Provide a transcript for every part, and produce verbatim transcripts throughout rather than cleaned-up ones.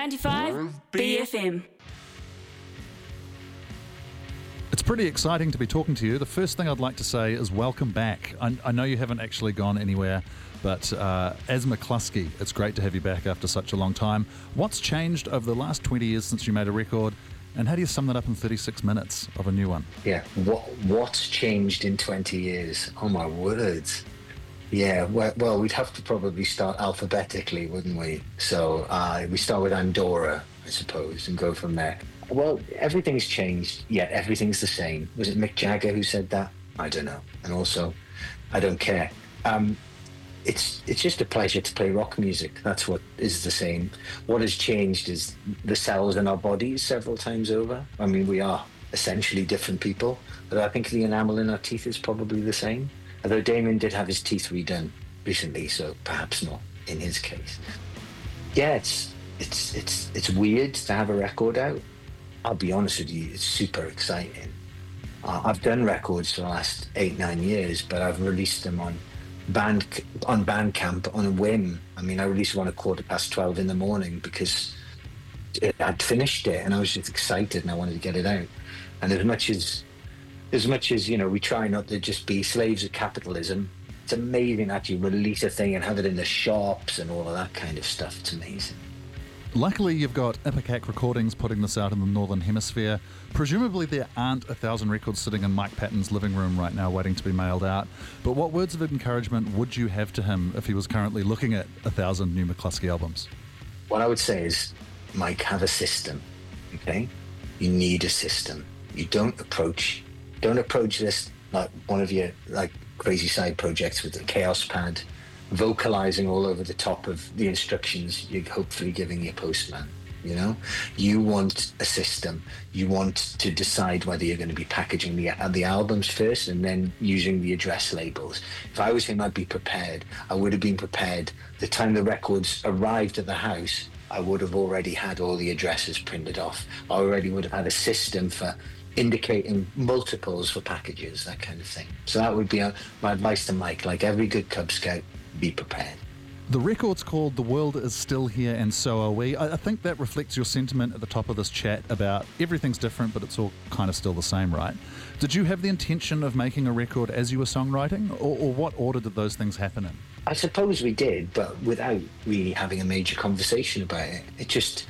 ninety-five B F M. It's pretty exciting to be talking to you. The first thing I'd like to say is welcome back. I, I know you haven't actually gone anywhere, but uh, as McCluskey, it's great to have you back after such a long time. What's changed over the last twenty years since you made a record, and how do you sum that up in thirty-six minutes of a new one? Yeah, what what's changed in twenty years? Oh my words. Yeah, well, well we'd have to probably start alphabetically, wouldn't we? So uh, we start with Andorra, I suppose, and go from there. Well, everything's changed, yet everything's the same. Was it Mick Jagger who said that? I don't know. And also, I don't care. Um, it's it's just a pleasure to play rock music. That's what is the same. What has changed is the cells in our bodies several times over. I mean, we are essentially different people, but I think the enamel in our teeth is probably the same. Although Damien did have his teeth redone recently, so perhaps not in his case. Yeah, it's it's it's it's weird to have a record out. I'll be honest with you, it's super exciting. Uh, I've done records for the last eight, nine years, but I've released them on band on Bandcamp on a whim. I mean, I released one at quarter past twelve in the morning because it, I'd finished it and I was just excited and I wanted to get it out. And as much as, as much as, you know, we try not to just be slaves of capitalism, it's amazing that you release a thing and have it in the shops and all of that kind of stuff. It's amazing. Luckily, you've got Ipecac Recordings putting this out in the Northern Hemisphere. Presumably there aren't a thousand records sitting in Mike Patton's living room right now waiting to be mailed out. But what words of encouragement would you have to him if he was currently looking at a thousand new McCluskey albums? What I would say is, Mike, have a system, okay? You need a system. You don't approach, don't approach this like one of your like crazy side projects with the Chaos Pad, vocalizing all over the top of the instructions you're hopefully giving your postman. You know, you want a system. You want to decide whether you're going to be packaging the uh, the albums first and then using the address labels. If I was him, I'd be prepared. I would have been prepared. The time the records arrived at the house, I would have already had all the addresses printed off. I already would have had a system for indicating multiples for packages, that kind of thing. So that would be uh, my advice to Mike. Like every good Cub Scout, be prepared. The record's called The World Is Still Here and So Are We. I think that reflects your sentiment at the top of this chat about everything's different, but it's all kind of still the same, right? Did you have the intention of making a record as you were songwriting, or, or what order did those things happen in? I suppose we did, but without really having a major conversation about it. It just,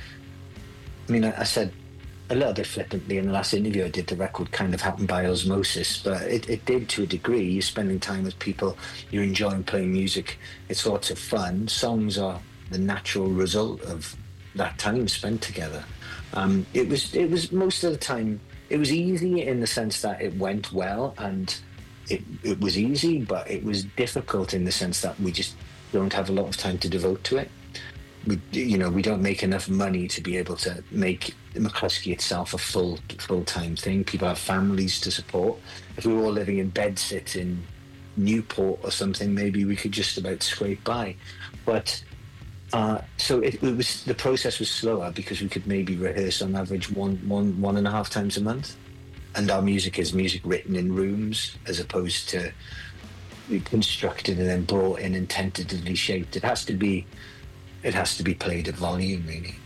I mean, I, I said a little bit flippantly in the last interview I did, the record kind of happened by osmosis, but it, it did to a degree. You're spending time with people, you're enjoying playing music, it's lots of fun. Songs are the natural result of that time spent together. Um, it was it was most of the time, it was easy in the sense that it went well and it, it was easy, but it was difficult in the sense that we just don't have a lot of time to devote to it. We, you know, we don't make enough money to be able to make McCluskey itself a full full-time thing. People have families to support. If we were all living in bedsit in Newport or something, maybe we could just about scrape by. But uh, so it, it was the process was slower because we could maybe rehearse on average one one one and a half times a month, and our music is music written in rooms as opposed to constructed and then brought in and tentatively shaped. It has to be. It has to be played at volume, really.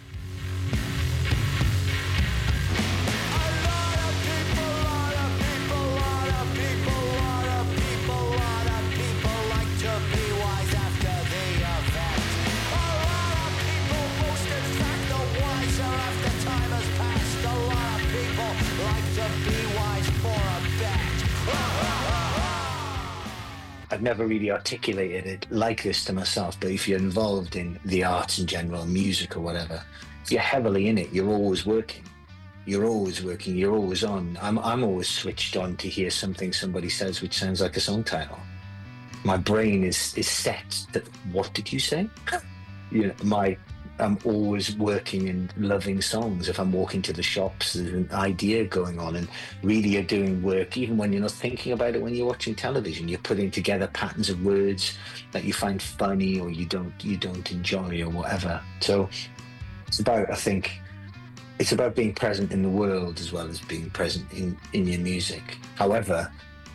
I've never really articulated it like this to myself, but if you're involved in the arts in general, music or whatever, if you're heavily in it, you're always working. You're always working, you're always on. I'm I'm always switched on to hear something somebody says which sounds like a song title. My brain is is set that, what did you say? You know, my I'm always working and loving songs. If I'm walking to the shops, there's an idea going on, and really you're doing work even when you're not thinking about it. When you're watching television, you're putting together patterns of words that you find funny or you don't you don't enjoy or whatever. So it's about, I think, it's about being present in the world as well as being present in, in your music. However,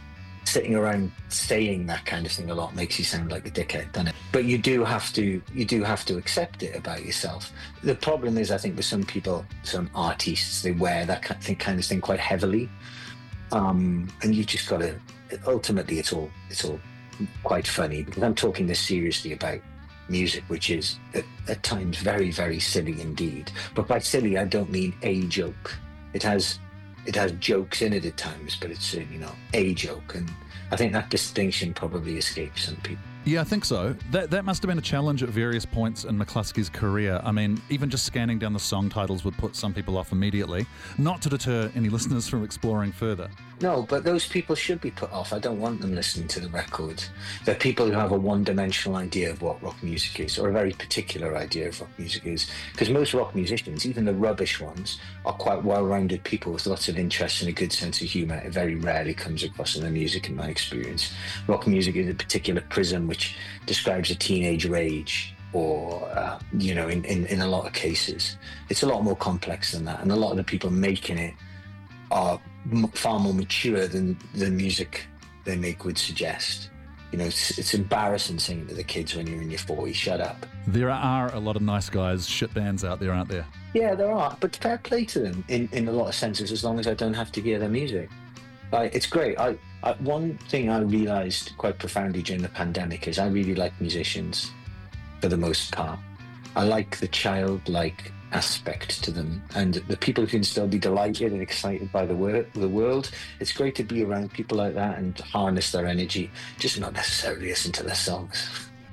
sitting around saying that kind of thing a lot makes you sound like a dickhead, doesn't it? But you do have to you do have to accept it about yourself. The problem is, I think, with some people, some artists, they wear that kind of thing, kind of thing quite heavily, um, and you just got to. Ultimately, it's all it's all quite funny, because I'm talking this seriously about music, which is at, at times very, very silly indeed. But by silly, I don't mean a joke. It has it has jokes in it at times, but it's certainly not a joke. And I think that distinction probably escapes some people. Yeah, I think so. That that must have been a challenge at various points in McCluskey's career. I mean, even just scanning down the song titles would put some people off immediately, not to deter any listeners from exploring further. No, but those people should be put off. I don't want them listening to the record. They're people who have a one-dimensional idea of what rock music is, or a very particular idea of rock music is. Because most rock musicians, even the rubbish ones, are quite well-rounded people with lots of interests and a good sense of humour. It very rarely comes across in their music, in my experience. Rock music is a particular prism which describes a teenage rage, or, uh, you know, in, in, in a lot of cases. It's a lot more complex than that, and a lot of the people making it are m- far more mature than the music they make would suggest. You know, it's, it's embarrassing singing to the kids when you're in your forties. Shut up. There are a lot of nice guys, shit bands out there, aren't there? Yeah, there are, but fair play to them in, in a lot of senses, as long as I don't have to hear their music. Like, it's great. I, I one thing I realised quite profoundly during the pandemic is I really like musicians for the most part. I like the childlike aspect to them, and the people who can still be delighted and excited by the, wor- the world. It's great to be around people like that and harness their energy, just not necessarily listen to their songs.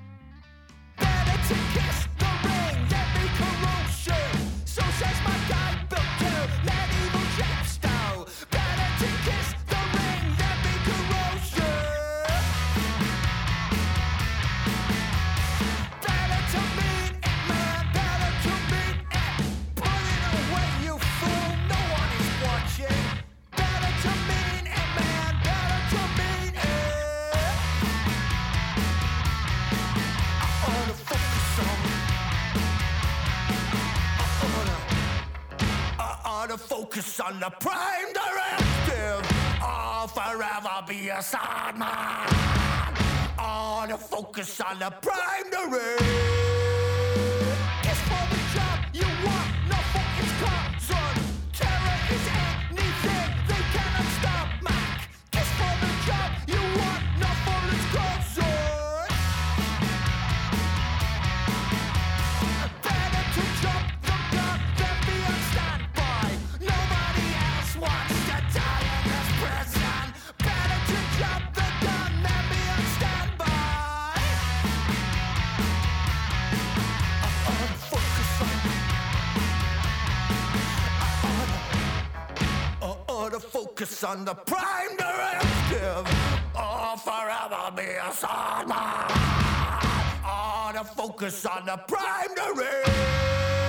Focus on the prime directive, I'll forever be a sad man. On the focus on the prime directive. It's for the job you want, not for its cause on. Terror is anything they cannot stop, Mac. It's for the job you want, not for its cause on. Better to jump the gun than be on standby. Nobody else wants to die in this prison. Better to jump the gun than be on standby. I wanna focus on. I wanna focus on the prime directive. I'll forever be a sad man. I wanna focus on the prime directive.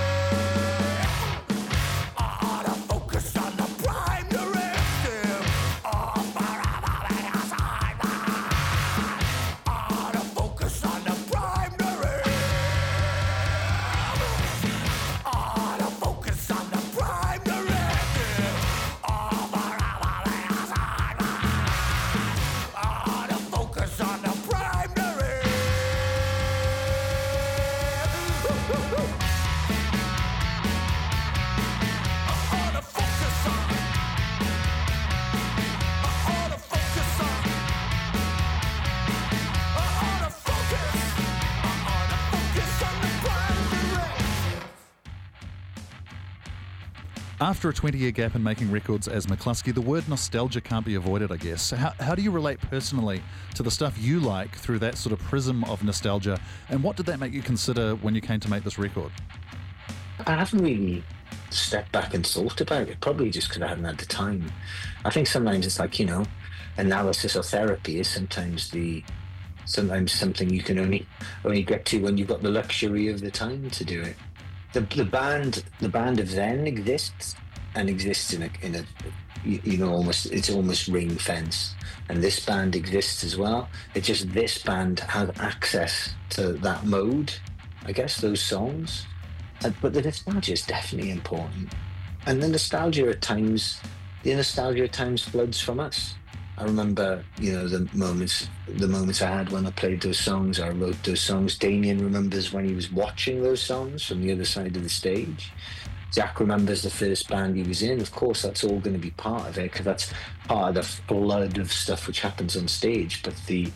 After a twenty-year gap in making records as McCluskey, the word nostalgia can't be avoided, I guess. How, how do you relate personally to the stuff you like through that sort of prism of nostalgia, and what did that make you consider when you came to make this record? I haven't really stepped back and thought about it, probably just because I haven't had the time. I think sometimes it's like, you know, analysis or therapy is sometimes the sometimes something you can only only get to when you've got the luxury of the time to do it. The the band the band of Zen exists and exists in a in a you, you know almost it's almost ring fence, and this band exists as well. It's just this band has access to that mode, I guess, those songs. Uh, but the nostalgia is definitely important, and the nostalgia at times the nostalgia at times floods from us. I remember, you know, the moments, the moments I had when I played those songs, I wrote those songs. Damien remembers when he was watching those songs from the other side of the stage. Zach remembers the first band he was in. Of course, that's all going to be part of it, because that's part of the blood of stuff which happens on stage. But the,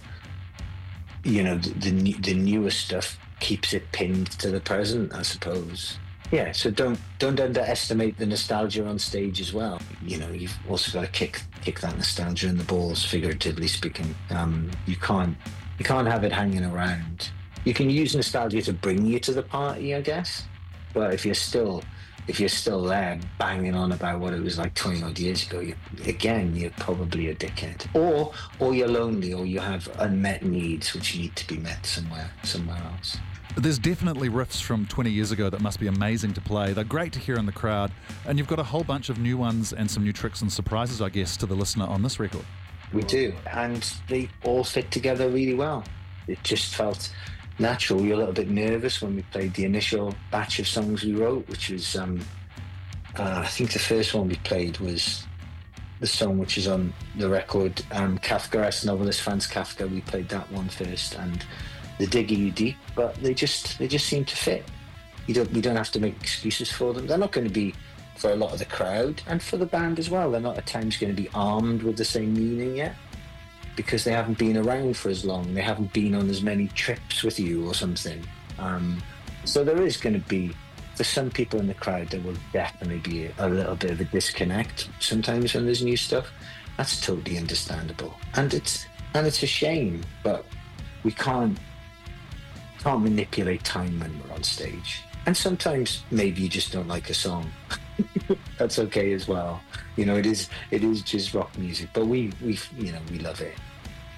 you know, the, the, the newer stuff keeps it pinned to the present, I suppose. Yeah, so don't don't underestimate the nostalgia on stage as well. You know, you've also got to kick kick that nostalgia in the balls, figuratively speaking. Um, you can't you can't have it hanging around. You can use nostalgia to bring you to the party, I guess. But if you're still if you're still there banging on about what it was like twenty odd years ago, you, again, you're probably a dickhead. Or or you're lonely, or you have unmet needs which need to be met somewhere somewhere else. There's definitely riffs from twenty years ago that must be amazing to play. They're great to hear in the crowd, and you've got a whole bunch of new ones and some new tricks and surprises, I guess, to the listener on this record. We do, and they all fit together really well. It just felt natural. We were a little bit nervous when we played the initial batch of songs we wrote, which was, um, uh, I think the first one we played was the song which is on the record, um, Kafka, Novelist Franz Kafka. We played that one first, and they're digging you deep, but they just they just seem to fit. You don't we don't have to make excuses for them. They're not going to be for a lot of the crowd, and for the band as well. They're not at times going to be armed with the same meaning yet, because they haven't been around for as long. They haven't been on as many trips with you or something. Um, so there is going to be, for some people in the crowd, there will definitely be a, a little bit of a disconnect sometimes when there's new stuff. That's totally understandable, and it's and it's a shame, but we can't. can't manipulate time when we're on stage. And sometimes maybe you just don't like a song. That's okay as well. You know, it is it is just rock music, but we we you know we love it.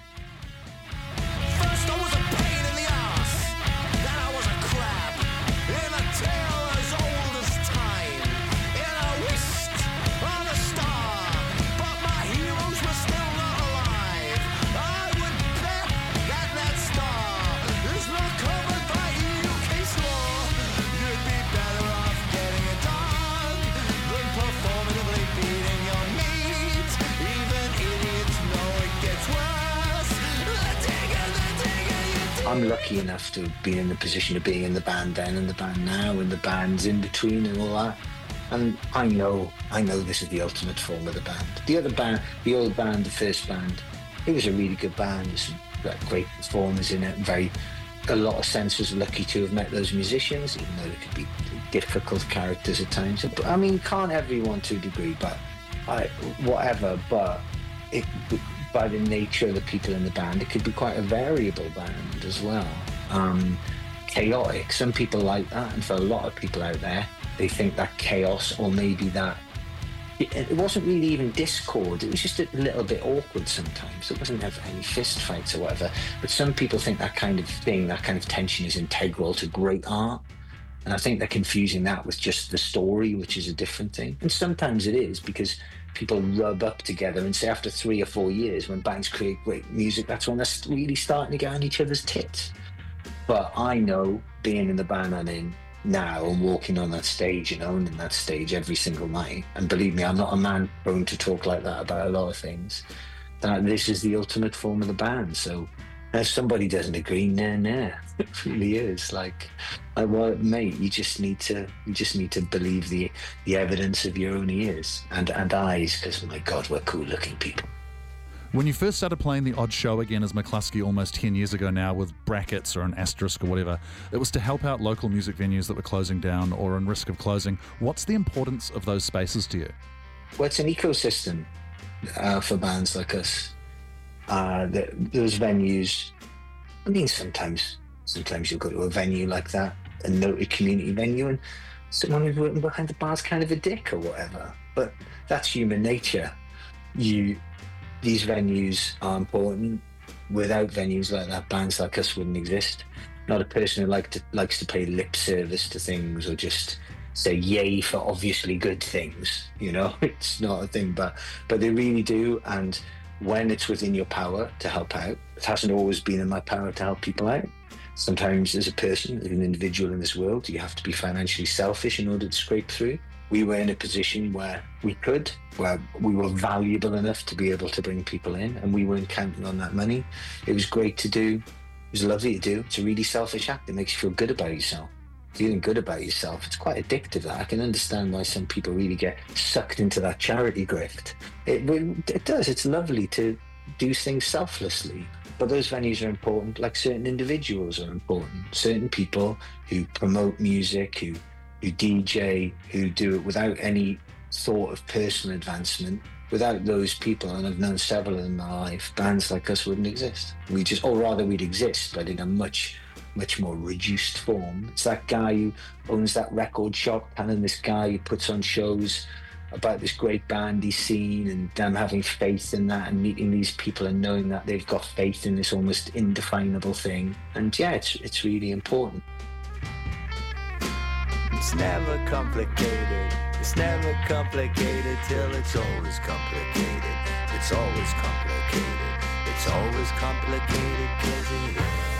First I was a pain in the ass, then I was a crab in a tale as old as time, in a whisk on a star, but my heroes were still not alive. I would bet that that star is not covered by E U case law. You'd be better off getting it done than performatively beating your meat. Even idiots know it gets worse. The digger, the digger, you dig. I'm lucky enough to be in the position of being in the band then and the band now and the bands in between and all that. And I know, I know this is the ultimate form of the band. The other band, the old band, the first band, it was a really good band. There's some great performers in it. Very, a lot of sense was lucky to have met those musicians, even though they could be difficult characters at times. But, I mean, can't everyone to a degree, but I, whatever. But it, by the nature of the people in the band, it could be quite a variable band as well. Um, chaotic. Some people like that, and for a lot of people out there, they think that chaos, or maybe that it, it wasn't really even discord. It was just a little bit awkward sometimes. There wasn't ever any fist fights or whatever. But some people think that kind of thing, that kind of tension, is integral to great art. And I think they're confusing that with just the story, which is a different thing. And sometimes it is, because people rub up together and say after three or four years, when bands create great music, that's when they're really starting to get on each other's tits. But I know, being in the band I'm in now and walking on that stage and owning that stage every single night, and believe me, I'm not a man prone to talk like that about a lot of things, that this is the ultimate form of the band. So if somebody doesn't agree, nah, nah, it really is. Like, like, well, mate, you just need to, you just need to believe the the evidence of your own ears and and eyes, because my God, we're cool-looking people. When you first started playing the odd show again as McCluskey almost ten years ago now, with brackets or an asterisk or whatever, it was to help out local music venues that were closing down or on risk of closing. What's the importance of those spaces to you? Well, it's an ecosystem uh, for bands like us. Uh, the, those venues, I mean, sometimes sometimes you'll go to a venue like that, a noted community venue, and someone who's working behind the bar's kind of a dick or whatever. But that's human nature. You... These venues are important. Without venues like that, bands like us wouldn't exist. Not a person who like to, likes to pay lip service to things or just say yay for obviously good things. You know, it's not a thing, but but they really do. And when it's within your power to help out, it hasn't always been in my power to help people out. Sometimes as a person, as an individual in this world, you have to be financially selfish in order to scrape through. we were in a position where we could, where we were valuable enough to be able to bring people in, and we weren't counting on that money. It was great to do. It was lovely to do. It's a really selfish act. It makes you feel good about yourself. Feeling good about yourself, it's quite addictive. That I can understand why some people really get sucked into that charity grift. It, it does. It's lovely to do things selflessly. But those venues are important, like certain individuals are important. Certain people who promote music, who who D J, who do it without any thought of personal advancement. Without those people, and I've known several in my life, bands like us wouldn't exist. We just, or rather we'd exist, but in a much, much more reduced form. It's that guy who owns that record shop, telling this guy who puts on shows about this great band he's seen, and them having faith in that, and meeting these people and knowing that they've got faith in this almost indefinable thing. And yeah, it's it's really important. It's never complicated. It's never complicated till it's always complicated. It's always complicated. It's always complicated 'cause it is.